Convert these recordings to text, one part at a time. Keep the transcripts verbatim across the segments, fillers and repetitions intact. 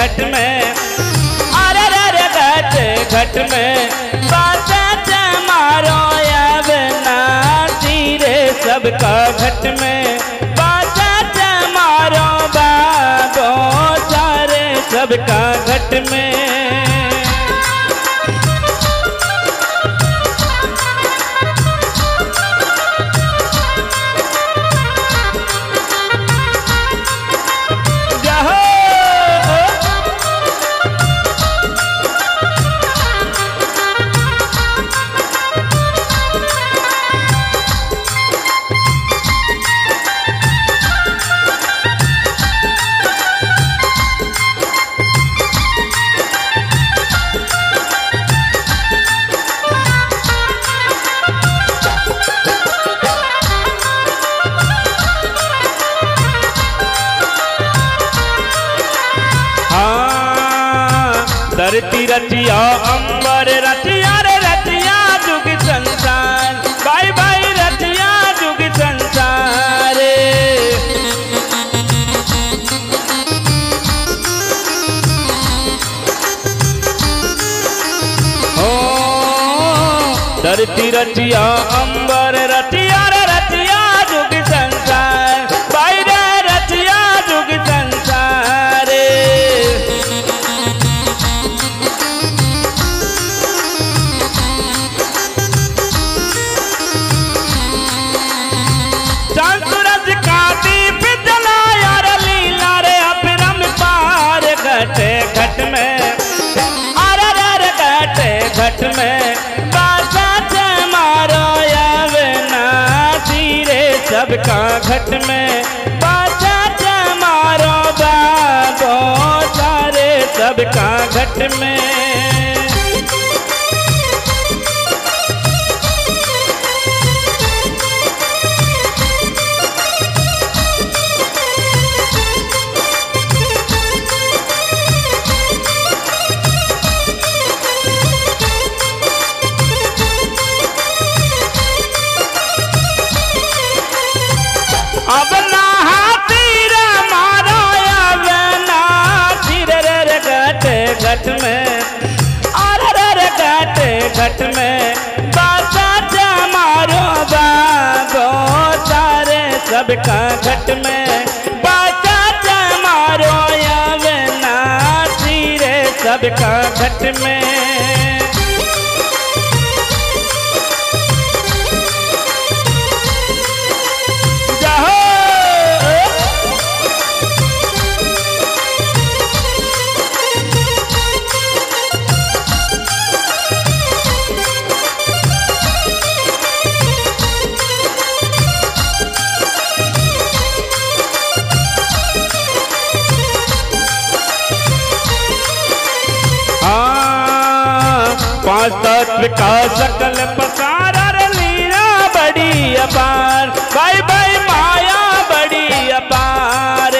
घट में, अरे रे रे घट घट में बात मारो अविनाशी रे सबका घट में बात मारो बाबो सारे सबका घट में। धरती रचिया अंबर रचिया रे रचिया जुग संसार, भाई भाई रचिया जुग संसार। ओ धरती रचिया अंबर रचिया रे रचिया जुग संसार, भाई रे रचिया जुग संसार। सूरज का दीप जलाया रे लीला रे अपरम पार घट घट में, अरे रे घट घट में बात मारो अविनाशी रे सबका घट में बात मारो बाबो सारे सबका घट में। अब ना तीर मारो अविनाशी रे रे घट घट में, अरे रे रे घट घट में बात मारो बाबो सारे सबका घट में बात मारो अविनाशी रे सबका घट में। पांच तत्व का सकल पसारा रे लीला बड़ी अपार, भाई भाई माया बड़ी अपार।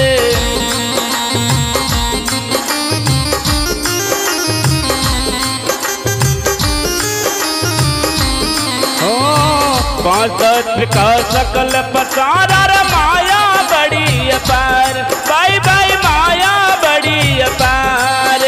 ओ पांच तत्व का सकल पसारा रे माया बड़ी अपार, भाई भाई माया बड़ी अपार।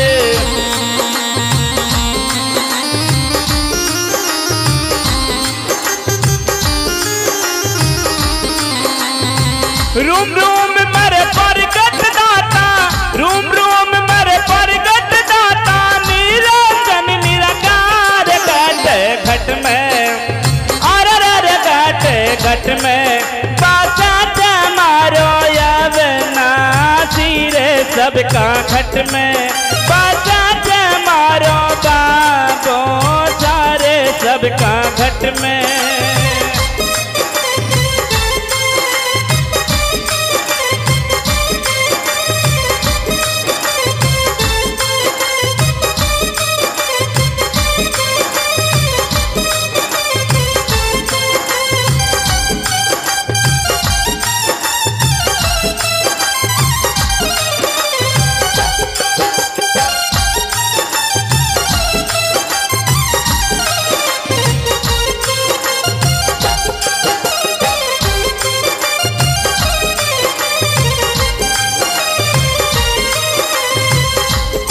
रूम रूम मरे परगट दाता, रूम रूम मरे परगट दाता नीरजन निराकार घट घट में, अरे रे घट घट में बात मारो अविनाशी रे सबका घट में बात मारो बाबो सारे सबका घट में।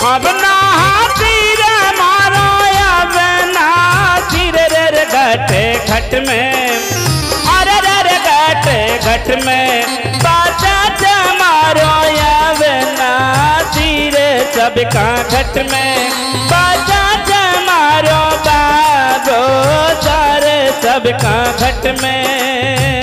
अब ना हाथी रे मारो अब ना सिर रे रे घटे घट में अरे रे रे घटे घट में बाजा जमारो अब ना सिर सबका घट में बाजा जमारो बाबो सारे सबका घट में।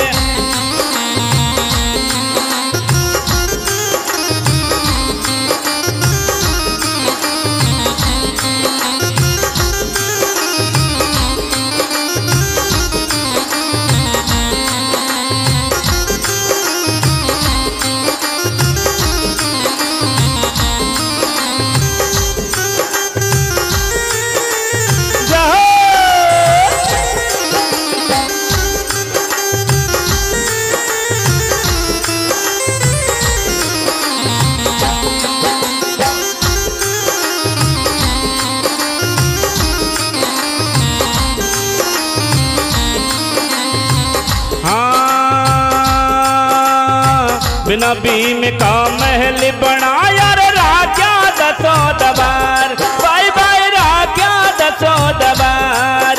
बिना बीम का महल बनाया राजा दसों दबार भाई भाई राजा दसों दबार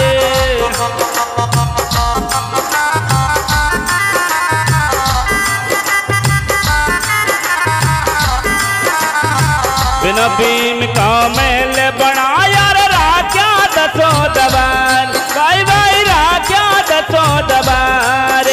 बिना बीम का महल बनाया राजा दसों दबार भाई भाई राजा दसों दबार।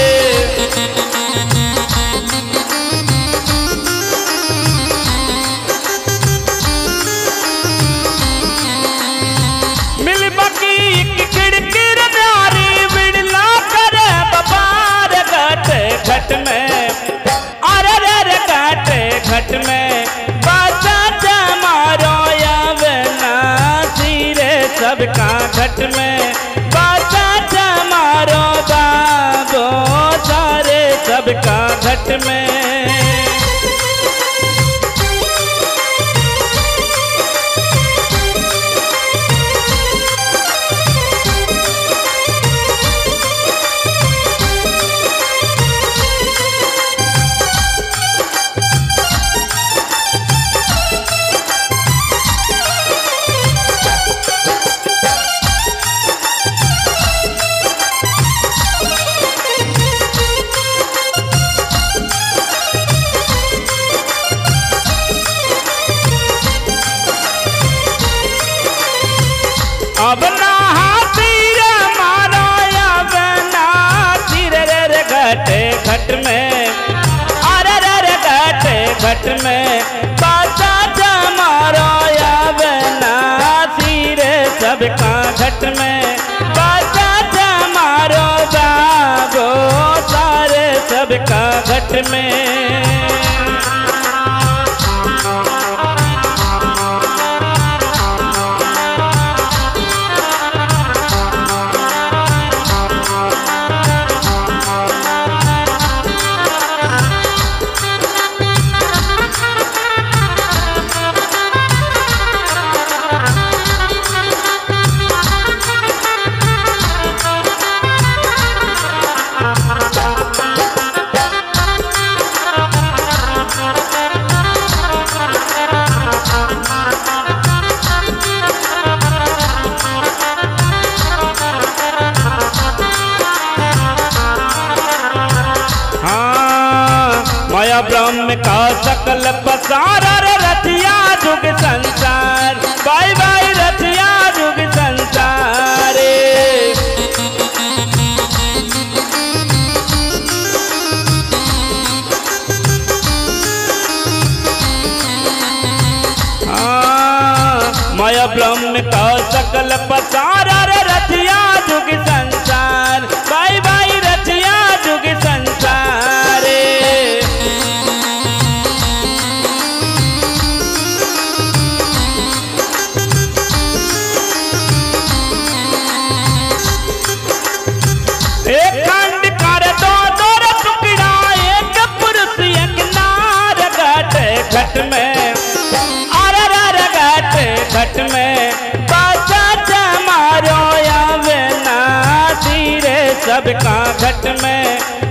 घट में अरे रे रे घटे घट में बाजा जमारो अब ना सिरे सबका घट में बाजा जमारो बाबो सारे सबका घट में। अब ना हाथी रे मारो अब ना सिर रे रे घटे घट में अरे रे रे घटे घट में बाजा जमारो अब ना सिर सबका घट में बाजा जमारो बाबो सारे सबका घट में। माया ब्रह्म का सकल पसार रथिया जुग संसार भाई भाई रथिया जुग संसार। माया ब्रह्म का सकल पसार रथिया जुग संसार भाई भाई रथिया जुग संसार। एक खंड कर दो दो टुकड़ा एक पुरुष एक नार घटे घट में अरे रे घटे घट में बाजा जमारो अब ना सिरे सबका घट में